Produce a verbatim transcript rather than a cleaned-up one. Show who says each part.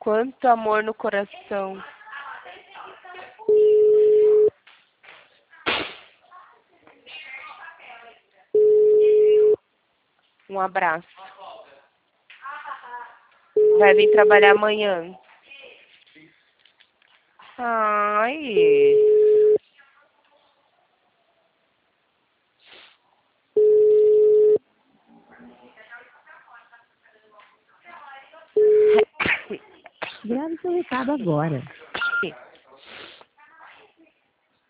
Speaker 1: Quanto amor no coração. Um abraço. Vai vir trabalhar amanhã. Ai.
Speaker 2: Grave seu recado agora.